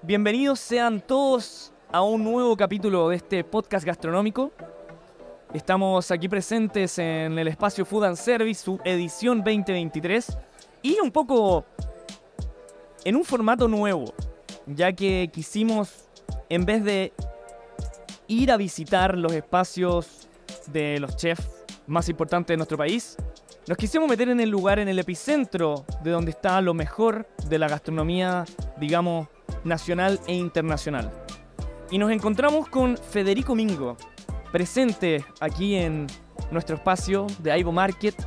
Bienvenidos sean todos a un nuevo capítulo de este podcast gastronómico. Estamos aquí presentes en el espacio Food and Service, su edición 2023, y un poco en un formato nuevo, ya que quisimos, en vez de ir a visitar los espacios de los chefs más importantes de nuestro país, nos quisimos meter en el lugar, en el epicentro de donde está lo mejor de la gastronomía, digamos, nacional e internacional. Y nos encontramos con Federico Mingo, presente aquí en nuestro espacio de Aibo Market.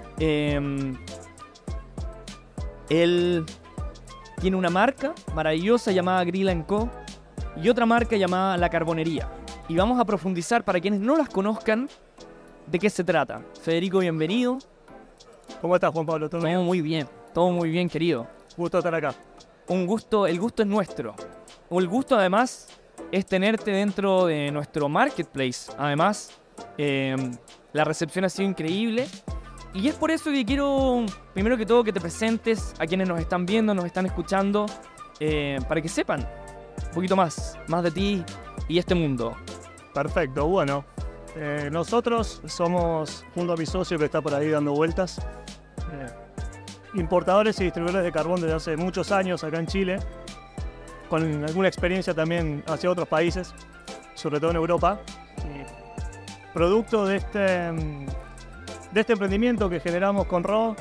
Él tiene una marca maravillosa llamada Grill & Co. y otra marca llamada La Carbonería. Y vamos a profundizar, para quienes no las conozcan, de qué se trata. Federico, bienvenido. ¿Cómo estás, Juan Pablo? Todo muy bien, querido. Gusto estar acá. Un gusto, el gusto es nuestro. El gusto, además, es tenerte dentro de nuestro marketplace. Además, la recepción ha sido increíble. Y es por eso que quiero, primero que todo, que te presentes a quienes nos están viendo, nos están escuchando, para que sepan un poquito más de ti y este mundo. Perfecto, bueno. Nosotros somos, junto a mi socio que está por ahí dando vueltas, importadores y distribuidores de carbón desde hace muchos años acá en Chile, con alguna experiencia también hacia otros países, sobre todo en Europa. Y producto de este emprendimiento que generamos con RO,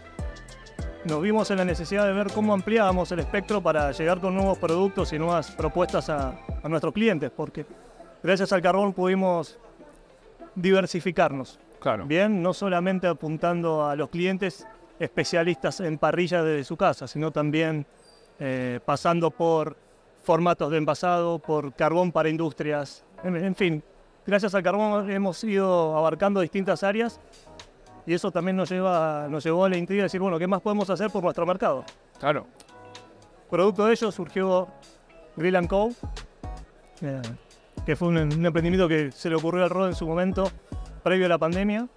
nos vimos en la necesidad de ver cómo ampliábamos el espectro para llegar con nuevos productos y nuevas propuestas a nuestros clientes, porque gracias al carbón pudimos diversificarnos. Claro. Bien, no solamente apuntando a los clientes especialistas en parrilla desde su casa, sino también pasando por formatos de envasado, por carbón para industrias. En fin, gracias al carbón hemos ido abarcando distintas áreas y eso también nos llevó a la intriga de decir, bueno, ¿qué más podemos hacer por nuestro mercado? Claro. Producto de ello surgió Grill & Co., que fue un emprendimiento que se le ocurrió al RO en su momento, previo a la pandemia.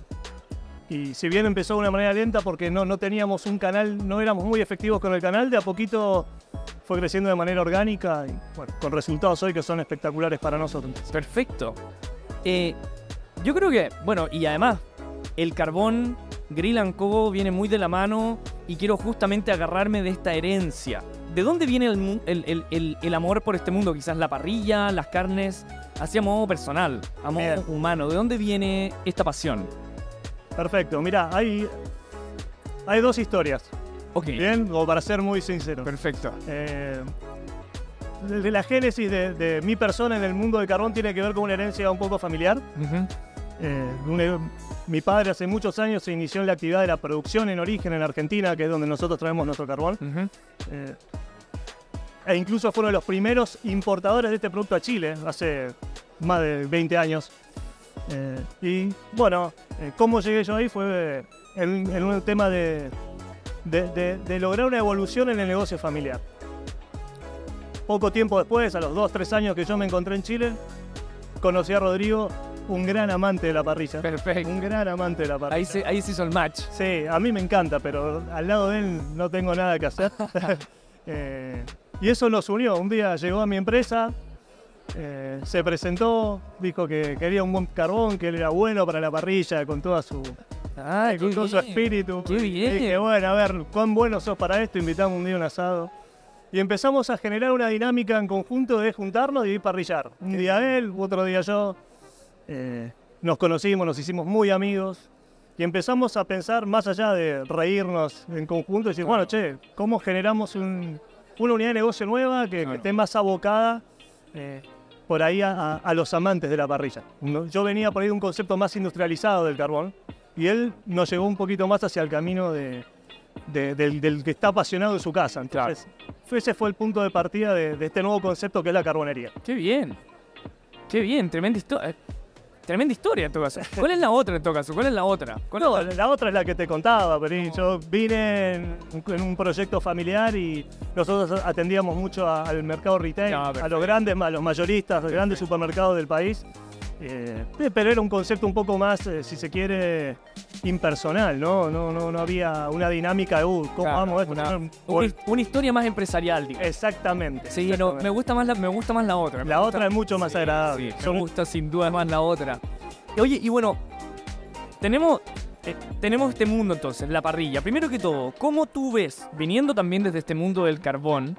Y si bien empezó de una manera lenta porque no teníamos un canal, no éramos muy efectivos con el canal, de a poquito fue creciendo de manera orgánica y bueno, con resultados hoy que son espectaculares para nosotros. Perfecto. Yo creo que, bueno, y además, el carbón Grill & Co. viene muy de la mano y quiero justamente agarrarme de esta herencia. ¿De dónde viene el amor por este mundo? Quizás la parrilla, las carnes, así a modo personal, a modo humano. ¿De dónde viene esta pasión? Perfecto, mirá, hay dos historias. Ok. Bien, como para ser muy sincero. Perfecto. De la génesis de mi persona en el mundo del carbón tiene que ver con una herencia un poco familiar. Uh-huh. Mi padre hace muchos años se inició en la actividad de la producción en origen en Argentina, que es donde nosotros traemos nuestro carbón. Uh-huh. E incluso fue uno de los primeros importadores de este producto a Chile, hace más de 20 años. Y bueno, cómo llegué yo ahí fue en un tema de lograr una evolución en el negocio familiar. Poco tiempo después, a los 2-3 años que yo me encontré en Chile, conocí a Rodrigo, un gran amante de la parrilla. Perfecto. Un gran amante de la parrilla. Ahí se hizo el match. Sí, a mí me encanta, pero al lado de él no tengo nada que hacer. Y eso nos unió. Un día llegó a mi empresa, se presentó, dijo que quería un buen carbón, que él era bueno para la parrilla, con toda su... con todo su espíritu. ¡Qué bien! Y dije, bueno, a ver, cuán bueno sos para esto, invitamos un día a un asado. Y empezamos a generar una dinámica en conjunto de juntarnos y ir parrillar. Un día él, otro día yo. Nos conocimos, nos hicimos muy amigos. Y empezamos a pensar, más allá de reírnos en conjunto, y decir, bueno, che, ¿cómo generamos una unidad de negocio nueva que esté más abocada por ahí a los amantes de la parrilla? Yo venía por ahí de un concepto más industrializado del carbón. Y él nos llevó un poquito más hacia el camino del que está apasionado en su casa. Entonces, ese fue el punto de partida de este nuevo concepto que es la carbonería. ¡Qué bien! ¡Qué bien! Tremenda historia en todo caso. ¿Cuál es la otra en todo caso? La otra es la que te contaba, pero yo vine en un proyecto familiar y nosotros atendíamos mucho al mercado retail, a los grandes, a los mayoristas, a los grandes supermercados del país. Pero era un concepto un poco más, si se quiere, impersonal, ¿no? No había una dinámica de, ¿cómo Claro, vamos? una historia más empresarial, digamos. Exactamente. Sí, no, me gusta más la otra. La otra es mucho más agradable. Sí, me gusta sin duda más la otra. Oye, y bueno, tenemos este mundo entonces, la parrilla. Primero que todo, ¿cómo tú ves, viniendo también desde este mundo del carbón,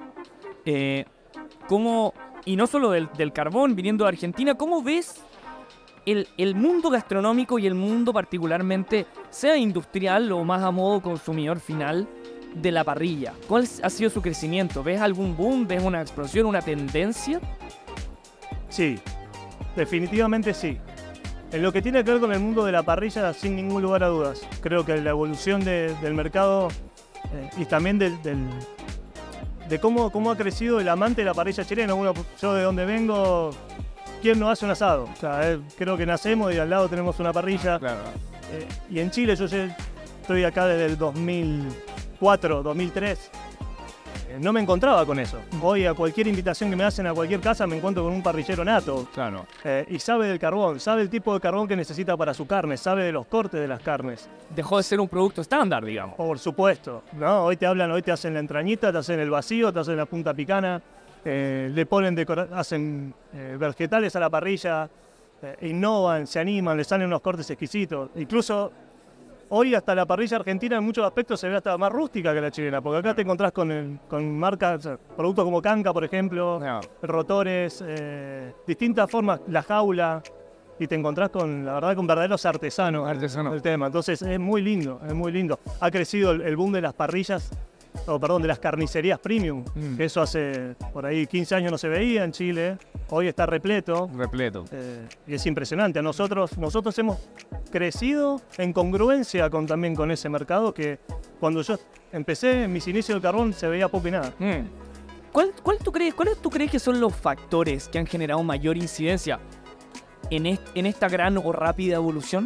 y no solo del carbón, viniendo de Argentina, cómo ves el mundo gastronómico y el mundo particularmente, sea industrial o más a modo consumidor final, de la parrilla? ¿Cuál ha sido su crecimiento? ¿Ves algún boom? ¿Ves una explosión, una tendencia? Sí, definitivamente sí. En lo que tiene que ver con el mundo de la parrilla, sin ningún lugar a dudas. Creo que la evolución del mercado y también de cómo ha crecido el amante de la parrilla chilena. Yo de donde vengo, ¿quién no hace un asado? O sea, creo que nacemos y al lado tenemos una parrilla. Claro. Y en Chile yo estoy acá desde el 2004, 2003. No me encontraba con eso. Voy a cualquier invitación que me hacen a cualquier casa, me encuentro con un parrillero nato. Claro. Y sabe del carbón, sabe el tipo de carbón que necesita para su carne, sabe de los cortes de las carnes. Dejó de ser un producto estándar, digamos. Por supuesto, ¿no? Hoy te hacen la entrañita, te hacen el vacío, te hacen la punta picana, le ponen hacen vegetales a la parrilla, innovan, se animan, le salen unos cortes exquisitos. Incluso hoy hasta la parrilla argentina en muchos aspectos se ve hasta más rústica que la chilena, porque acá te encontrás con marcas, o sea, productos como Canca, por ejemplo, rotores, distintas formas, la jaula, y te encontrás con verdaderos artesanos del tema. Entonces es muy lindo, es muy lindo. Ha crecido el boom de las parrillas, de las carnicerías premium, que eso hace por ahí 15 años no se veía en Chile. Hoy está repleto. Y es impresionante. Nosotros hemos crecido en congruencia también con ese mercado, que cuando yo empecé en mis inicios del carbón se veía poco y nada. ¿Cuáles tú crees que son los factores que han generado mayor incidencia en esta gran o rápida evolución?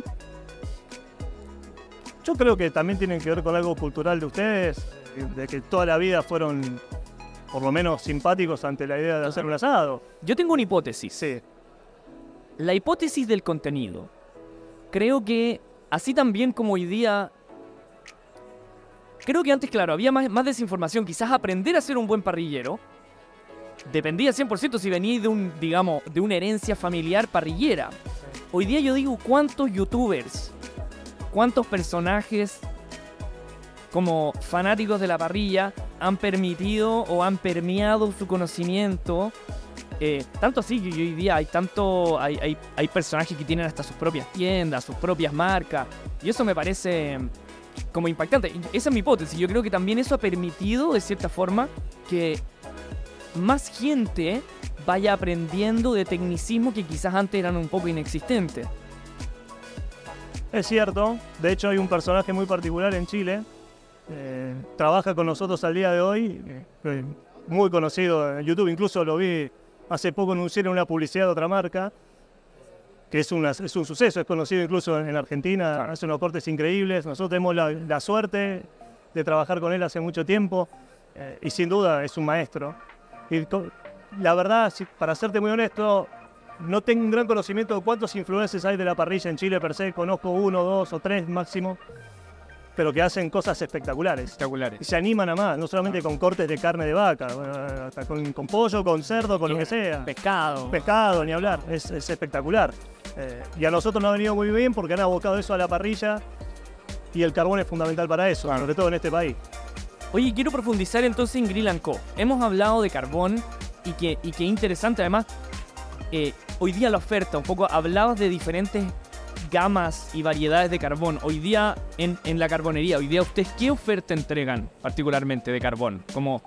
Yo creo que también tienen que ver con algo cultural de ustedes, de que toda la vida fueron por lo menos simpáticos ante la idea de hacer un asado. Yo tengo una hipótesis. Sí. La hipótesis del contenido. Creo que así también como hoy día... Creo que antes, claro, había más desinformación. Quizás aprender a ser un buen parrillero dependía 100% si venía de una herencia familiar parrillera. Hoy día yo digo, ¿cuántos youtubers, cuántos personajes como fanáticos de la parrilla han permitido o han permeado su conocimiento? Tanto así que hoy día hay personajes que tienen hasta sus propias tiendas, sus propias marcas, y eso me parece como impactante. Esa es mi hipótesis. Yo creo que también eso ha permitido de cierta forma que más gente vaya aprendiendo de tecnicismos que quizás antes eran un poco inexistentes. Es cierto. De hecho hay un personaje muy particular en Chile, trabaja con nosotros al día de hoy, muy conocido en YouTube. Incluso lo vi hace poco anunciar en una publicidad de otra marca, que es un suceso, es conocido incluso en Argentina. Claro. Hace unos cortes increíbles. Nosotros tenemos la suerte de trabajar con él hace mucho tiempo, y sin duda es un maestro. Y la verdad, para serte muy honesto, no tengo un gran conocimiento de cuántos influencers hay de la parrilla en Chile per se. Conozco 1, 2 o 3 máximo, pero que hacen cosas espectaculares. Y se animan a más, no solamente con cortes de carne de vaca, hasta con pollo, con cerdo, con lo que sea. Pescado, ni hablar, es espectacular. Y a nosotros nos ha venido muy bien porque han abocado eso a la parrilla, y el carbón es fundamental para eso, claro, sobre todo en este país. Oye, quiero profundizar entonces en Grill & Co. Hemos hablado de carbón y qué interesante además, hoy día la oferta, un poco hablabas de diferentes gamas y variedades de carbón. Hoy día en la carbonería, hoy día ustedes ¿qué oferta entregan particularmente de carbón? Como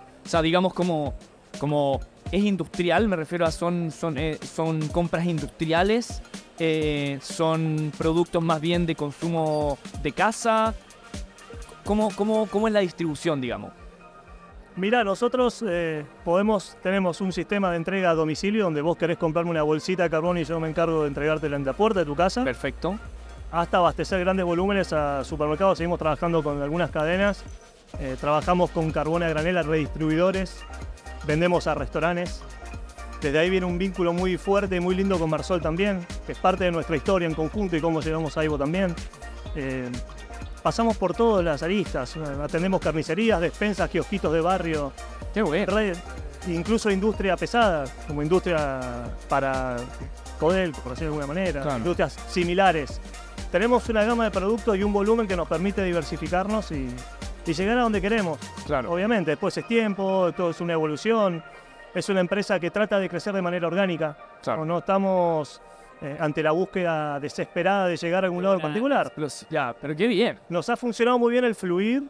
es industrial, me refiero a son compras industriales, son productos más bien de consumo de casa. ¿Cómo es la distribución, digamos? Mira, nosotros tenemos un sistema de entrega a domicilio donde vos querés comprarme una bolsita de carbón y yo me encargo de entregártela en la puerta de tu casa. Perfecto. Hasta abastecer grandes volúmenes a supermercados. Seguimos trabajando con algunas cadenas. Trabajamos con carbón a granel a redistribuidores. Vendemos a restaurantes. Desde ahí viene un vínculo muy fuerte y muy lindo con Marsol también, que es parte de nuestra historia en conjunto y cómo llegamos a Aibo también. Pasamos por todas las aristas, atendemos carnicerías, despensas, kiosquitos de barrio, Qué bueno. incluso industria pesada, como industria para Codelco, por decirlo de alguna manera, Claro. industrias similares. Tenemos una gama de productos y un volumen que nos permite diversificarnos y llegar a donde queremos. Claro. Obviamente, después es tiempo, todo es una evolución. Es una empresa que trata de crecer de manera orgánica. Claro. No estamos ante la búsqueda desesperada de llegar a algún lado en particular. Ya, pero qué bien. Nos ha funcionado muy bien el fluir,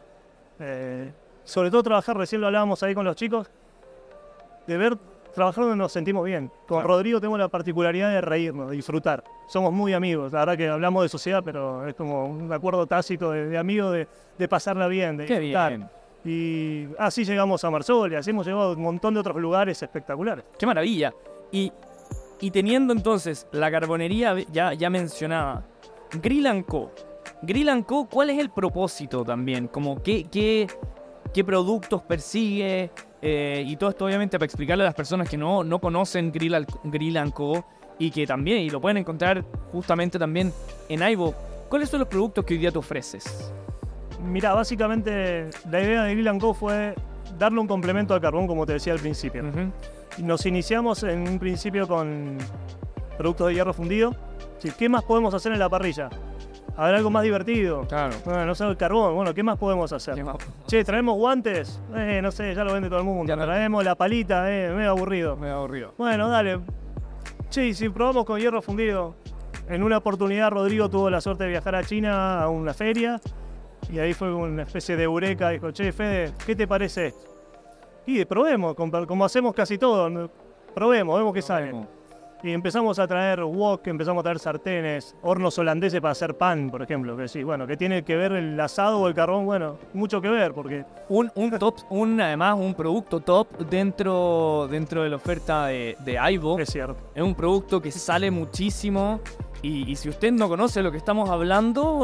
sobre todo trabajar, recién lo hablábamos ahí con los chicos, de ver trabajar donde nos sentimos bien. Con Claro. Rodrigo tenemos la particularidad de reírnos, de disfrutar. Somos muy amigos, la verdad que hablamos de sociedad, pero es como un acuerdo tácito de amigos, de pasarla bien, de Qué disfrutar. bien. Y así llegamos a Marsol y así hemos llegado a un montón de otros lugares espectaculares. Qué maravilla. Y teniendo entonces la carbonería ya mencionada, Grill & Co. Grill & Co, ¿cuál es el propósito también? Como qué productos persigue, y todo esto obviamente para explicarle a las personas que no conocen Grill & Co y que también, y lo pueden encontrar justamente también en Aibo. ¿Cuáles son los productos que hoy día te ofreces? Mira, básicamente la idea de Grill & Co fue darle un complemento al carbón, como te decía al principio. Ujú. Nos iniciamos en un principio con productos de hierro fundido. Sí, ¿qué más podemos hacer en la parrilla? ¿Habrá algo más divertido? Claro. Bueno, no sé, el carbón. Bueno, ¿qué más podemos hacer? ¿Qué más? Che, ¿traemos guantes? No sé, ya lo vende todo el mundo. Ya no- Traemos la palita, medio aburrido. Me he aburrido. Bueno, dale. Che, y si probamos con hierro fundido. En una oportunidad Rodrigo tuvo la suerte de viajar a China a una feria. Y ahí fue una especie de eureka. Dijo, che, Fede, ¿qué te parece esto? Y probemos, como hacemos casi todo. Probemos, vemos qué sale. Y empezamos a traer wok, empezamos a traer sartenes, hornos holandeses para hacer pan, por ejemplo. Que sí, bueno, que tiene que ver el asado o el carbón, bueno, mucho que ver, porque Además un producto top dentro de la oferta de Aibo. es cierto. Es un producto que sale muchísimo y si usted no conoce lo que estamos hablando,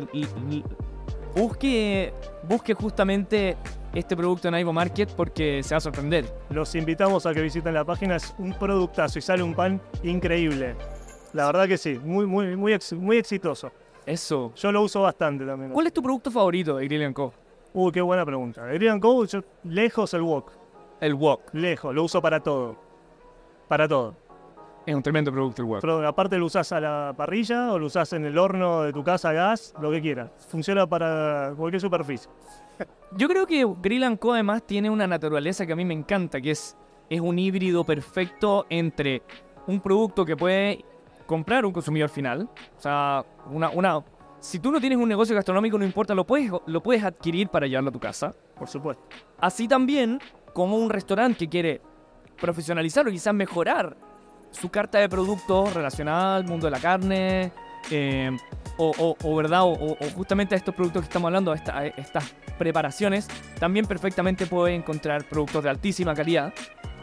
busque justamente este producto en Aibo Market porque se va a sorprender. Los invitamos a que visiten la página, es un productazo y sale un pan increíble. La verdad que sí, muy exitoso. Eso. Yo lo uso bastante también. ¿Cuál es tu producto favorito de Grill & Co? Qué buena pregunta. De Grill & Co, yo, lejos el wok, El wok. lejos, lo uso para todo. Para todo. Es un tremendo producto el wok. Pero aparte lo usás a la parrilla o lo usás en el horno de tu casa a gas, lo que quieras. Funciona para cualquier superficie. Yo creo que Grill & Co además tiene una naturaleza que a mí me encanta, que es un híbrido perfecto entre un producto que puede comprar un consumidor final. O sea, si tú no tienes un negocio gastronómico, no importa, lo puedes adquirir para llevarlo a tu casa. Por supuesto. Así también como un restaurante que quiere profesionalizar o quizás mejorar su carta de productos relacionada al mundo de la carne, ¿verdad? O justamente a estos productos que estamos hablando, a estas preparaciones, también perfectamente puede encontrar productos de altísima calidad,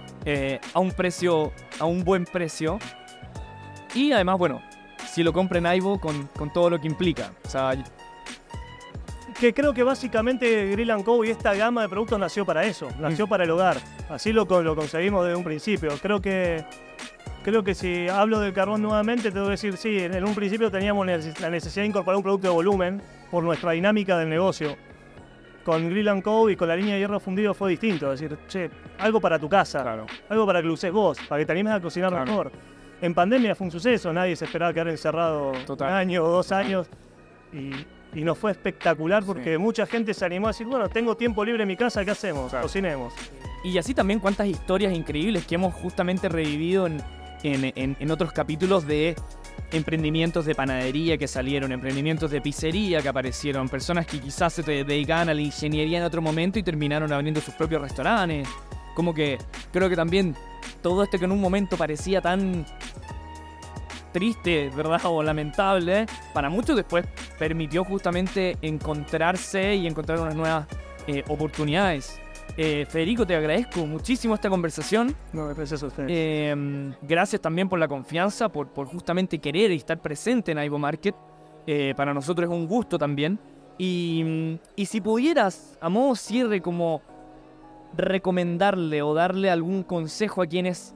a un buen precio. Y además, bueno, si lo compra en Aibo con todo lo que implica. O sea, Que creo que básicamente Grill & Co y esta gama de productos nació para eso, nació para el hogar. Así lo conseguimos desde un principio. Creo que si hablo del carbón nuevamente, tengo que decir, sí, en un principio teníamos la necesidad de incorporar un producto de volumen por nuestra dinámica del negocio. Con Grill & Co y con la línea de hierro fundido fue distinto. Es decir, che, algo para tu casa, claro. algo para que lo uses vos, para que te animes a cocinar Claro. mejor. En pandemia fue un suceso, nadie se esperaba quedar encerrado Total. un año o 2 años. Y nos fue espectacular porque mucha gente se animó a decir, bueno, tengo tiempo libre en mi casa, ¿qué hacemos? Claro. Cocinemos. Y así también cuántas historias increíbles que hemos justamente revivido en otros capítulos de emprendimientos de panadería que salieron, emprendimientos de pizzería que aparecieron, personas que quizás se dedicaban a la ingeniería en otro momento y terminaron abriendo sus propios restaurantes. Como que creo que también todo esto que en un momento parecía tan triste, ¿verdad? O lamentable, para muchos después permitió justamente encontrarse y encontrar unas nuevas oportunidades. Federico, te agradezco muchísimo esta conversación. No, gracias a ustedes. Gracias también por la confianza, por justamente querer estar presente en Aibo Market. Para nosotros es un gusto también. Y si pudieras, a modo cierre, como recomendarle o darle algún consejo a quienes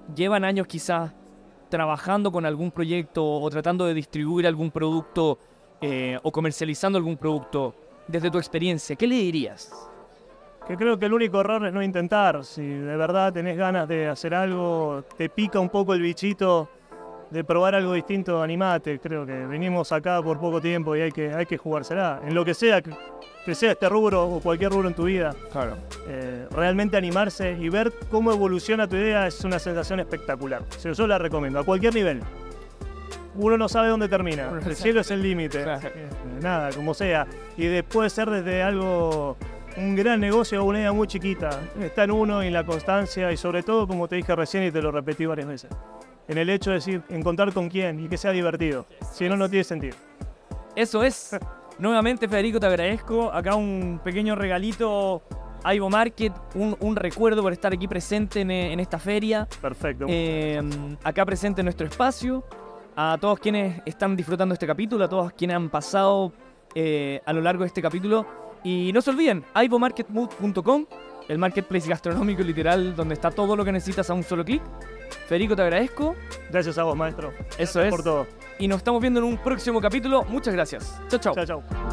llevan años quizás trabajando con algún proyecto o tratando de distribuir algún producto o comercializando algún producto, desde tu experiencia, ¿qué le dirías? Que creo que el único error es no intentar. Si de verdad tenés ganas de hacer algo, te pica un poco el bichito de probar algo distinto, animate. Creo que venimos acá por poco tiempo y hay que jugársela. En lo que sea este rubro o cualquier rubro en tu vida. Claro. Realmente animarse y ver cómo evoluciona tu idea es una sensación espectacular. O sea, yo la recomiendo, a cualquier nivel. Uno no sabe dónde termina. El cielo es el límite. Claro. Nada, como sea. Y después ser desde algo, un gran negocio o una idea muy chiquita. Está en uno y en la constancia y sobre todo, como te dije recién y te lo repetí varias veces, en el hecho de decir, encontrar con quién y que sea divertido. Si no, no tiene sentido. Eso es. Nuevamente, Federico, te agradezco. Acá un pequeño regalito a Ivo Market, un recuerdo por estar aquí presente en esta feria. Perfecto. Acá presente en nuestro espacio. A todos quienes están disfrutando este capítulo, a todos quienes han pasado a lo largo de este capítulo. Y no se olviden, ivomarketmood.com, el marketplace gastronómico literal donde está todo lo que necesitas a un solo clic. Federico, te agradezco. Gracias a vos, maestro. Eso Gracias es. por todo. Y nos estamos viendo en un próximo capítulo. Muchas gracias. Chao, chao. Chao, chao.